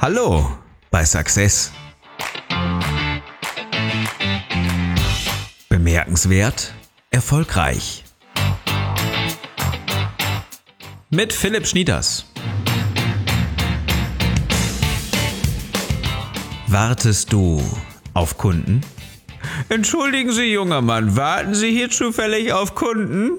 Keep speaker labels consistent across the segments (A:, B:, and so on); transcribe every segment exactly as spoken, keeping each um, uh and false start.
A: Hallo bei Success. Bemerkenswert, erfolgreich. Mit Philipp Schnieders. Wartest du auf Kunden? Entschuldigen Sie, junger Mann, warten Sie hier zufällig auf Kunden?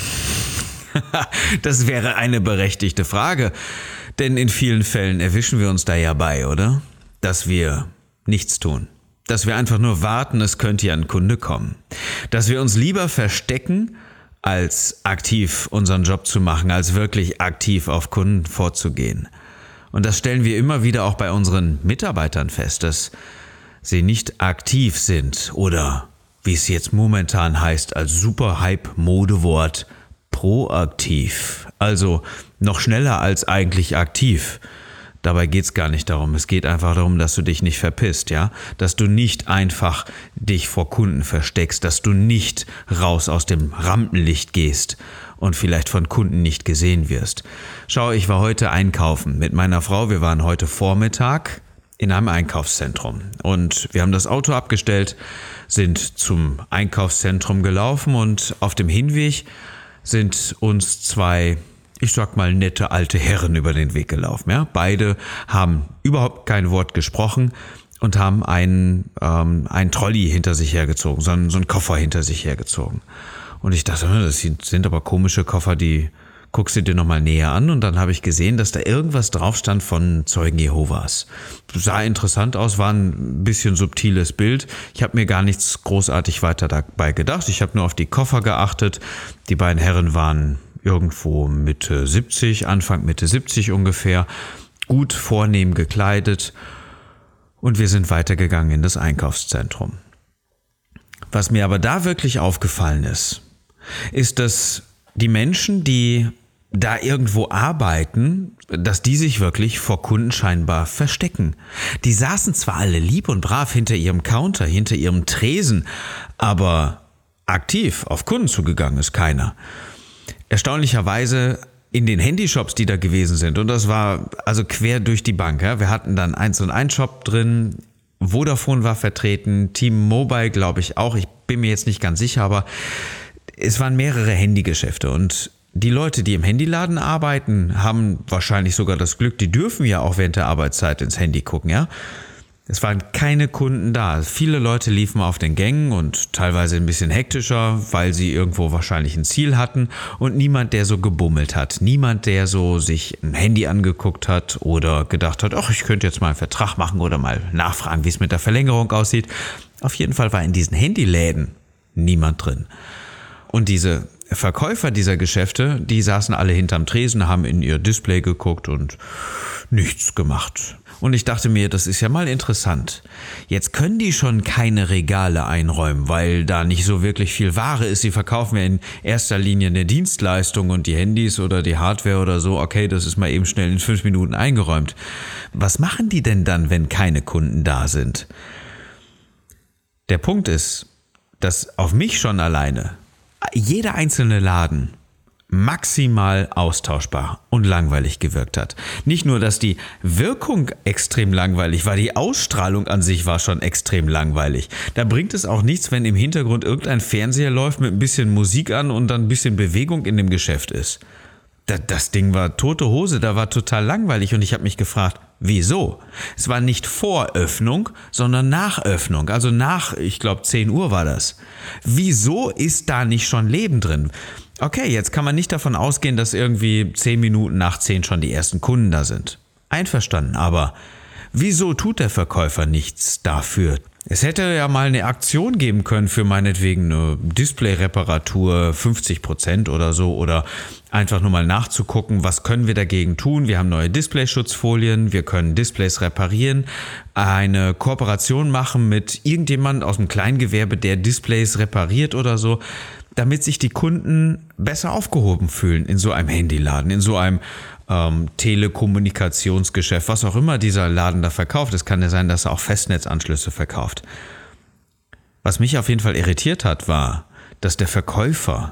A: Das wäre eine berechtigte Frage, denn in vielen Fällen erwischen wir uns da ja bei, oder? Dass wir nichts tun. Dass wir einfach nur warten, es könnte ja ein Kunde kommen. Dass wir uns lieber verstecken, als aktiv unseren Job zu machen, als wirklich aktiv auf Kunden vorzugehen. Und das stellen wir immer wieder auch bei unseren Mitarbeitern fest, dass sie nicht aktiv sind oder, wie es jetzt momentan heißt, als super Hype-Modewort, proaktiv. Also noch schneller als eigentlich aktiv. Dabei geht's gar nicht darum. Es geht einfach darum, dass du dich nicht verpisst, ja? Dass du nicht einfach dich vor Kunden versteckst, dass du nicht raus aus dem Rampenlicht gehst und vielleicht von Kunden nicht gesehen wirst. Schau, ich war heute einkaufen mit meiner Frau. Wir waren heute Vormittag in einem Einkaufszentrum und wir haben das Auto abgestellt, sind zum Einkaufszentrum gelaufen und auf dem Hinweg sind uns zwei, ich sag mal, nette alte Herren über den Weg gelaufen. Ja? Beide haben überhaupt kein Wort gesprochen und haben einen, ähm, einen Trolley hinter sich hergezogen, so einen, so einen Koffer hinter sich hergezogen. Und ich dachte, das sind aber komische Koffer, die guckst du dir nochmal näher an. Und dann habe ich gesehen, dass da irgendwas drauf stand von Zeugen Jehovas. Sah interessant aus, war ein bisschen subtiles Bild. Ich habe mir gar nichts großartig weiter dabei gedacht. Ich habe nur auf die Koffer geachtet. Die beiden Herren waren irgendwo Mitte siebzig, Anfang Mitte siebzig ungefähr, gut vornehm gekleidet und wir sind weitergegangen in das Einkaufszentrum. Was mir aber da wirklich aufgefallen ist, ist, dass die Menschen, die da irgendwo arbeiten, dass die sich wirklich vor Kunden scheinbar verstecken. Die saßen zwar alle lieb und brav hinter ihrem Counter, hinter ihrem Tresen, aber aktiv auf Kunden zugegangen ist keiner. Erstaunlicherweise in den Handyshops, die da gewesen sind, und das war also quer durch die Bank. Ja. Wir hatten dann eins und ein Shop drin, Vodafone war vertreten, T-Mobile glaube ich auch, ich bin mir jetzt nicht ganz sicher, aber es waren mehrere Handygeschäfte und die Leute, die im Handyladen arbeiten, haben wahrscheinlich sogar das Glück, die dürfen ja auch während der Arbeitszeit ins Handy gucken, ja. Es waren keine Kunden da. Viele Leute liefen auf den Gängen und teilweise ein bisschen hektischer, weil sie irgendwo wahrscheinlich ein Ziel hatten und niemand, der so gebummelt hat. Niemand, der so sich ein Handy angeguckt hat oder gedacht hat, ach, ich könnte jetzt mal einen Vertrag machen oder mal nachfragen, wie es mit der Verlängerung aussieht. Auf jeden Fall war in diesen Handyläden niemand drin. Und diese Verkäufer dieser Geschäfte, die saßen alle hinterm Tresen, haben in ihr Display geguckt und nichts gemacht. Und ich dachte mir, das ist ja mal interessant. Jetzt können die schon keine Regale einräumen, weil da nicht so wirklich viel Ware ist. Sie verkaufen ja in erster Linie eine Dienstleistung und die Handys oder die Hardware oder so, okay, das ist mal eben schnell in fünf Minuten eingeräumt. Was machen die denn dann, wenn keine Kunden da sind? Der Punkt ist, dass auf mich schon alleine jeder einzelne Laden maximal austauschbar und langweilig gewirkt hat. Nicht nur, dass die Wirkung extrem langweilig war, die Ausstrahlung an sich war schon extrem langweilig. Da bringt es auch nichts, wenn im Hintergrund irgendein Fernseher läuft mit ein bisschen Musik an und dann ein bisschen Bewegung in dem Geschäft ist. Das Ding war tote Hose, da war total langweilig und ich habe mich gefragt, wieso? Es war nicht vor Öffnung, sondern nach Öffnung, also nach, ich glaube, zehn Uhr war das. Wieso ist da nicht schon Leben drin? Okay, jetzt kann man nicht davon ausgehen, dass irgendwie zehn Minuten nach zehn schon die ersten Kunden da sind. Einverstanden, aber wieso tut der Verkäufer nichts dafür? Es hätte ja mal eine Aktion geben können für meinetwegen eine Display-Reparatur, fünfzig Prozent oder so, oder einfach nur mal nachzugucken, was können wir dagegen tun. Wir haben neue Displayschutzfolien, wir können Displays reparieren, eine Kooperation machen mit irgendjemand aus dem Kleingewerbe, der Displays repariert oder so, damit sich die Kunden besser aufgehoben fühlen in so einem Handyladen, in so einem ähm, Telekommunikationsgeschäft, was auch immer dieser Laden da verkauft. Es kann ja sein, dass er auch Festnetzanschlüsse verkauft. Was mich auf jeden Fall irritiert hat, war, dass der Verkäufer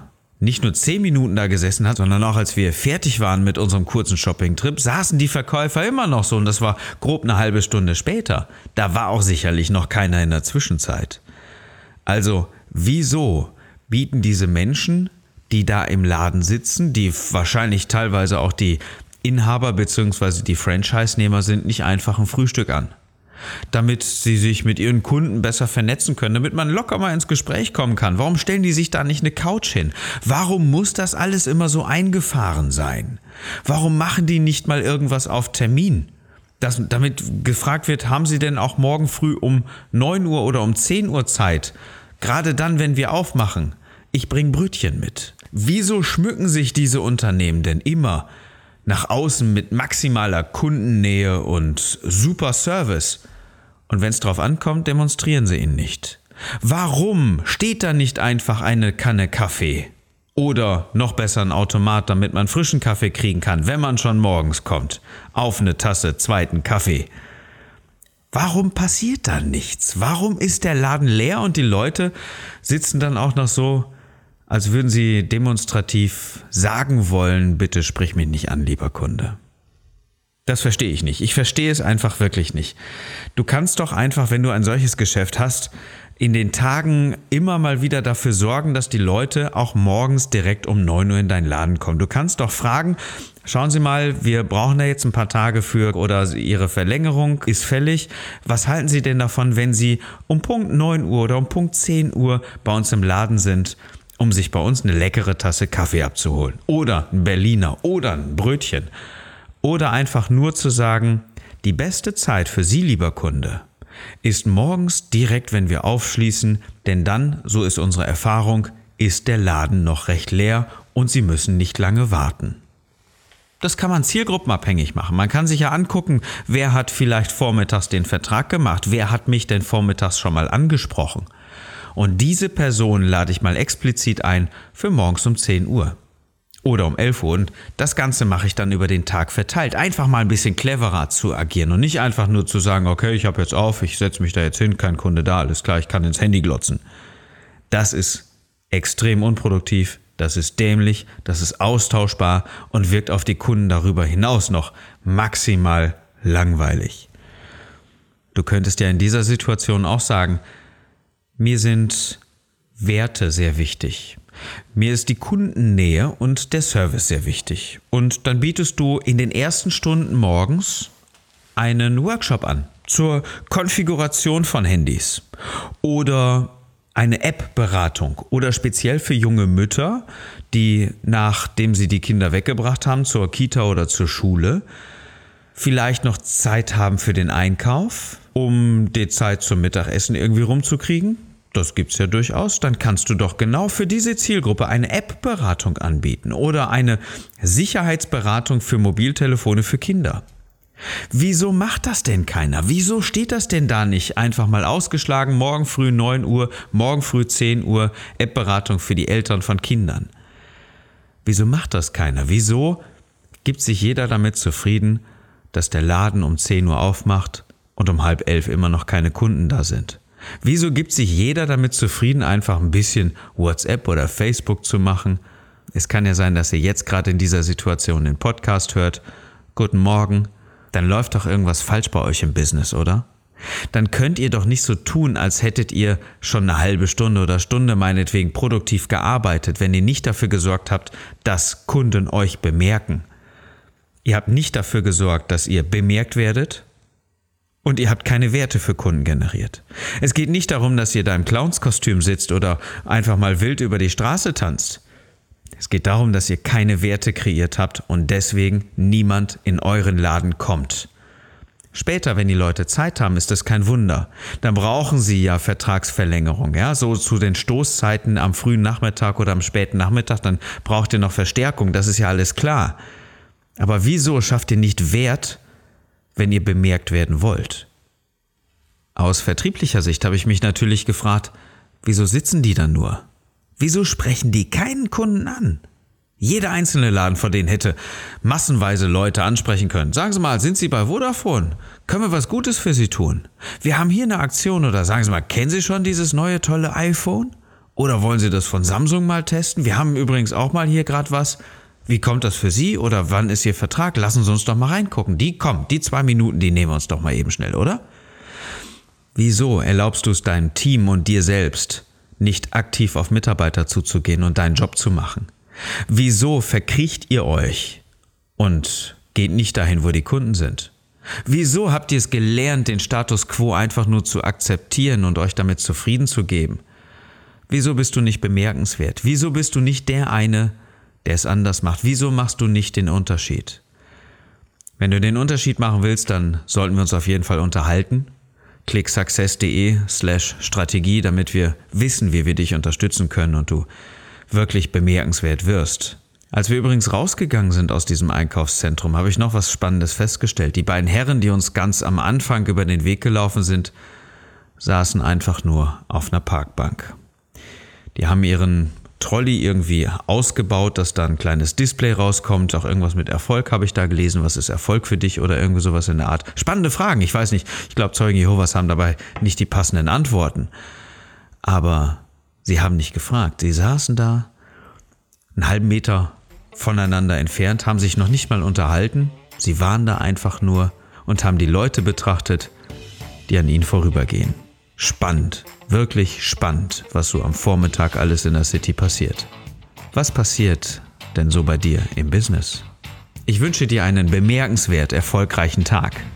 A: nicht nur zehn Minuten da gesessen hat, sondern auch als wir fertig waren mit unserem kurzen Shopping-Trip, saßen die Verkäufer immer noch so und das war grob eine halbe Stunde später. Da war auch sicherlich noch keiner in der Zwischenzeit. Also, wieso bieten diese Menschen, die da im Laden sitzen, die wahrscheinlich teilweise auch die Inhaber bzw. die Franchise-Nehmer sind, nicht einfach ein Frühstück an? Damit sie sich mit ihren Kunden besser vernetzen können, damit man locker mal ins Gespräch kommen kann. Warum stellen die sich da nicht eine Couch hin? Warum muss das alles immer so eingefahren sein? Warum machen die nicht mal irgendwas auf Termin? Das, damit gefragt wird, haben sie denn auch morgen früh um neun Uhr oder um zehn Uhr Zeit? Gerade dann, wenn wir aufmachen. Ich bringe Brötchen mit. Wieso schmücken sich diese Unternehmen denn immer nach außen mit maximaler Kundennähe und super Service? Und wenn es drauf ankommt, demonstrieren sie ihn nicht. Warum steht da nicht einfach eine Kanne Kaffee? Oder noch besser ein Automat, damit man frischen Kaffee kriegen kann, wenn man schon morgens kommt. Auf eine Tasse zweiten Kaffee. Warum passiert da nichts? Warum ist der Laden leer und die Leute sitzen dann auch noch so, als würden sie demonstrativ sagen wollen, bitte sprich mich nicht an, lieber Kunde. Das verstehe ich nicht. Ich verstehe es einfach wirklich nicht. Du kannst doch einfach, wenn du ein solches Geschäft hast, in den Tagen immer mal wieder dafür sorgen, dass die Leute auch morgens direkt um neun Uhr in deinen Laden kommen. Du kannst doch fragen, schauen Sie mal, wir brauchen da jetzt ein paar Tage für oder Ihre Verlängerung ist fällig. Was halten Sie denn davon, wenn Sie um Punkt neun Uhr oder um Punkt zehn Uhr bei uns im Laden sind, um sich bei uns eine leckere Tasse Kaffee abzuholen? Oder ein Berliner oder ein Brötchen. Oder einfach nur zu sagen, die beste Zeit für Sie, lieber Kunde, ist morgens direkt, wenn wir aufschließen, denn dann, so ist unsere Erfahrung, ist der Laden noch recht leer und Sie müssen nicht lange warten. Das kann man zielgruppenabhängig machen. Man kann sich ja angucken, wer hat vielleicht vormittags den Vertrag gemacht, wer hat mich denn vormittags schon mal angesprochen. Und diese Person lade ich mal explizit ein für morgens um zehn Uhr. Oder um elf Uhr und das Ganze mache ich dann über den Tag verteilt. Einfach mal ein bisschen cleverer zu agieren und nicht einfach nur zu sagen, okay, ich habe jetzt auf, ich setze mich da jetzt hin, kein Kunde da, alles klar, ich kann ins Handy glotzen. Das ist extrem unproduktiv, das ist dämlich, das ist austauschbar und wirkt auf die Kunden darüber hinaus noch maximal langweilig. Du könntest ja in dieser Situation auch sagen, mir sind Werte sehr wichtig. Mir ist die Kundennähe und der Service sehr wichtig. Und dann bietest du in den ersten Stunden morgens einen Workshop an zur Konfiguration von Handys oder eine App-Beratung oder speziell für junge Mütter, die nachdem sie die Kinder weggebracht haben zur Kita oder zur Schule, vielleicht noch Zeit haben für den Einkauf, um die Zeit zum Mittagessen irgendwie rumzukriegen. Das gibt's ja durchaus. Dann kannst du doch genau für diese Zielgruppe eine App-Beratung anbieten oder eine Sicherheitsberatung für Mobiltelefone für Kinder. Wieso macht das denn keiner? Wieso steht das denn da nicht einfach mal ausgeschlagen, morgen früh neun Uhr, morgen früh zehn Uhr, App-Beratung für die Eltern von Kindern? Wieso macht das keiner? Wieso gibt sich jeder damit zufrieden, dass der Laden um zehn Uhr aufmacht und um halb elf immer noch keine Kunden da sind? Wieso gibt sich jeder damit zufrieden, einfach ein bisschen WhatsApp oder Facebook zu machen? Es kann ja sein, dass ihr jetzt gerade in dieser Situation den Podcast hört. Guten Morgen. Dann läuft doch irgendwas falsch bei euch im Business, oder? Dann könnt ihr doch nicht so tun, als hättet ihr schon eine halbe Stunde oder Stunde meinetwegen produktiv gearbeitet, wenn ihr nicht dafür gesorgt habt, dass Kunden euch bemerken. Ihr habt nicht dafür gesorgt, dass ihr bemerkt werdet. Und ihr habt keine Werte für Kunden generiert. Es geht nicht darum, dass ihr da im Clownskostüm sitzt oder einfach mal wild über die Straße tanzt. Es geht darum, dass ihr keine Werte kreiert habt und deswegen niemand in euren Laden kommt. Später, wenn die Leute Zeit haben, ist das kein Wunder. Dann brauchen sie ja Vertragsverlängerung, ja, so zu den Stoßzeiten am frühen Nachmittag oder am späten Nachmittag, dann braucht ihr noch Verstärkung, das ist ja alles klar. Aber wieso schafft ihr nicht Wert, wenn ihr bemerkt werden wollt? Aus vertrieblicher Sicht habe ich mich natürlich gefragt, wieso sitzen die dann nur? Wieso sprechen die keinen Kunden an? Jeder einzelne Laden von denen hätte massenweise Leute ansprechen können. Sagen Sie mal, sind Sie bei Vodafone? Können wir was Gutes für Sie tun? Wir haben hier eine Aktion oder sagen Sie mal, kennen Sie schon dieses neue tolle iPhone? Oder wollen Sie das von Samsung mal testen? Wir haben übrigens auch mal hier gerade was. Wie kommt das für Sie? Oder wann ist Ihr Vertrag? Lassen Sie uns doch mal reingucken. Die, komm, die zwei Minuten, die nehmen wir uns doch mal eben schnell, oder? Wieso erlaubst du es deinem Team und dir selbst, nicht aktiv auf Mitarbeiter zuzugehen und deinen Job zu machen? Wieso verkriecht ihr euch und geht nicht dahin, wo die Kunden sind? Wieso habt ihr es gelernt, den Status quo einfach nur zu akzeptieren und euch damit zufrieden zu geben? Wieso bist du nicht bemerkenswert? Wieso bist du nicht der eine, der es anders macht? Wieso machst du nicht den Unterschied? Wenn du den Unterschied machen willst, dann sollten wir uns auf jeden Fall unterhalten. Klick success.de slash Strategie, damit wir wissen, wie wir dich unterstützen können und du wirklich bemerkenswert wirst. Als wir übrigens rausgegangen sind aus diesem Einkaufszentrum, habe ich noch was Spannendes festgestellt. Die beiden Herren, die uns ganz am Anfang über den Weg gelaufen sind, saßen einfach nur auf einer Parkbank. Die haben ihren Trolley irgendwie ausgebaut, dass da ein kleines Display rauskommt. Auch irgendwas mit Erfolg habe ich da gelesen. Was ist Erfolg für dich oder irgendwie sowas in der Art? Spannende Fragen, ich weiß nicht. Ich glaube, Zeugen Jehovas haben dabei nicht die passenden Antworten. Aber sie haben nicht gefragt. Sie saßen da, einen halben Meter voneinander entfernt, haben sich noch nicht mal unterhalten. Sie waren da einfach nur und haben die Leute betrachtet, die an ihnen vorübergehen. Spannend, wirklich spannend, was so am Vormittag alles in der City passiert. Was passiert denn so bei dir im Business? Ich wünsche dir einen bemerkenswert erfolgreichen Tag.